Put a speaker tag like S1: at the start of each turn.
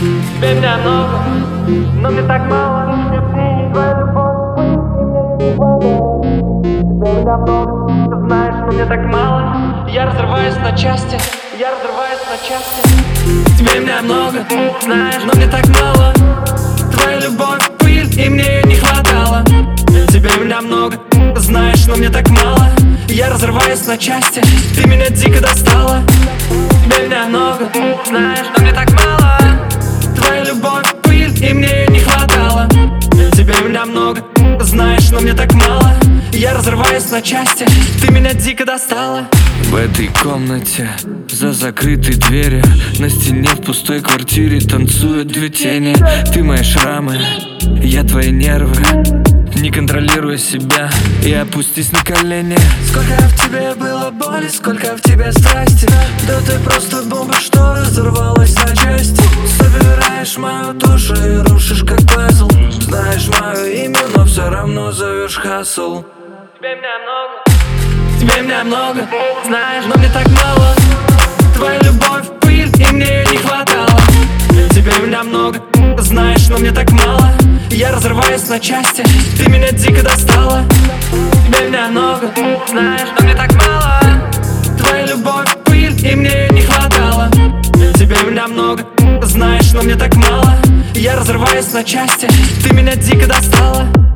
S1: Тебе меня много, но мне так мало. Твоя любовь, тебе меня много, ты знаешь, но мне так мало. Я разрываюсь на части, я разрываюсь на части. Тебе меня много, знаешь, но мне так мало. Твоя любовь, пыль, и мне ее не хватало. Тебе меня много, знаешь, но мне так мало. Я разрываюсь на части, ты меня дико достала. Тебе меня много, знаешь, но мне так мало. Твоя любовь, пыль, и мне ее не хватало. Тебе меня много, знаешь, но мне так мало. Я разрываюсь на части, ты меня дико достала.
S2: В этой комнате, за закрытой дверью, на стене в пустой квартире танцуют две тени. Ты мои шрамы, я твои нервы. Не контролируя себя и опустись на колени.
S3: Сколько в тебе было боли, сколько в тебе страсти. Да ты просто бомба, что разорвалась на части. Собираешь мою душу и рушишь как пазл. Знаешь мое имя, но все равно зовешь хасл.
S1: Тебе меня много, тебе меня много, знаешь, но мне так мало. Твоя любовь, пыль, и мне ее не хватало. Тебе меня много, знаешь, но мне так мало. Я разрываюсь на части, ты меня дико достала. Тебе меня много, знаешь, но мне так мало. Твоя любовь, пыль, и мне ее не хватало. Тебе меня много, знаешь, но мне так мало. Я разрываюсь на части, ты меня дико достала.